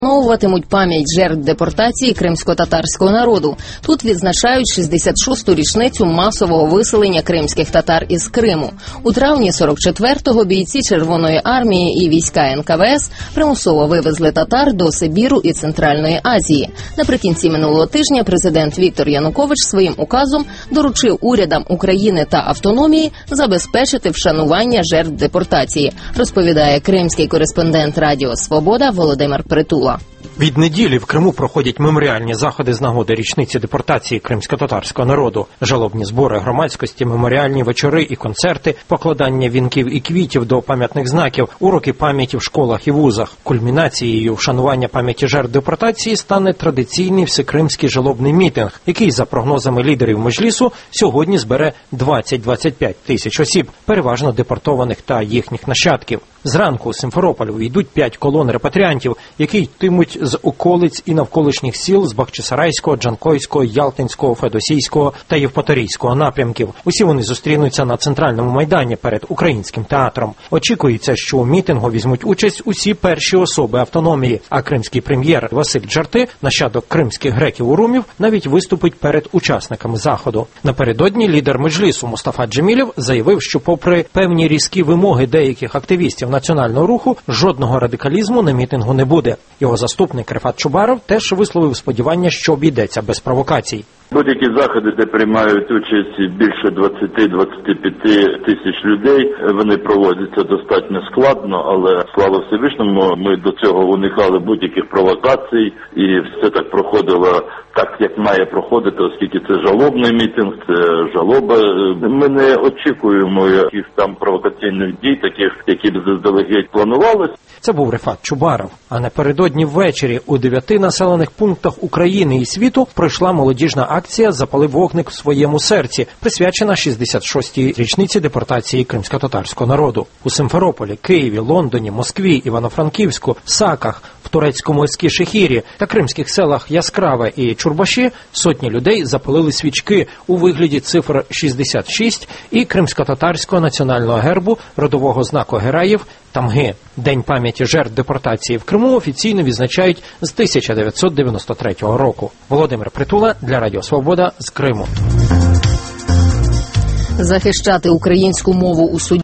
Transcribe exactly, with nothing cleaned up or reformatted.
Вшановуватимуть пам'ять жертв депортації кримсько-татарського народу. Тут відзначають шістдесят шосту річницю масового виселення кримських татар із Криму. У травні сорок четвертого бійці Червоної армії і війська ен ка ве ес примусово вивезли татар до Сибіру і Центральної Азії. Наприкінці минулого тижня президент Віктор Янукович своїм указом доручив урядам України та автономії забезпечити вшанування жертв депортації, розповідає кримський кореспондент Радіо Свобода Володимир Притула. Від неділі в Криму проходять меморіальні заходи з нагоди річниці депортації кримсько-татарського народу. Жалобні збори громадськості, меморіальні вечори і концерти, покладання вінків і квітів до пам'ятних знаків, уроки пам'яті в школах і вузах. Кульмінацією вшанування пам'яті жертв депортації стане традиційний всекримський жалобний мітинг, який, за прогнозами лідерів Меджлісу, сьогодні збере двадцять - двадцять п'ять тисяч осіб, переважно депортованих та їхніх нащадків. Зранку у Симферополь увійдуть п'ять колон репатріантів, які йтимуть з околиць і навколишніх сіл з Бахчисарайського, Джанкойського, Ялтинського, Феодосійського та Євпаторійського напрямків. Усі вони зустрінуться на центральному майдані перед Українським театром. Очікується, що у мітингу візьмуть участь усі перші особи автономії, а кримський прем'єр Василь Джарти, нащадок кримських греків-урумів, навіть виступить перед учасниками заходу. Напередодні лідер Меджлісу Мустафа Джемілєв заявив, що попри певні різкі вимоги деяких активістів національного руху, жодного радикалізму на мітингу не буде. Його заступник Рефат Чубаров теж висловив сподівання, що обійдеться без провокацій. Будь-які заходи, де приймають участь більше двадцять - двадцять п'ять тисяч людей, вони проводяться достатньо складно, але слава Всевишньому, ми до цього уникали будь-яких провокацій, і все так проходило так, як має проходити, оскільки це жалобний мітинг, це жалоба. Ми не очікуємо якихось там провокаційних дій, таких, які б заздалегідь планувалися. Це був Рефат Чубаров. А напередодні ввечері у дев'яти населених пунктах України і світу пройшла молодіжна акція «Запали вогник в своєму серці», присвячена шістдесят шостій річниці депортації кримсько-татарського народу. У Симферополі, Києві, Лондоні, Москві, Івано-Франківську, Саках, в турецькому Ескішехірі та кримських селах Яскраве і Чурбаші сотні людей запалили свічки у вигляді цифр шістдесят шість і кримсько-татарського національного гербу, родового знаку гераїв Тамги. День пам'яті жертв депортації в Криму офіційно відзначають з тисяча дев'ятсот дев'яносто третього року. Володимир Притула для Радіо Свобода з Криму. Захищати українську мову у суді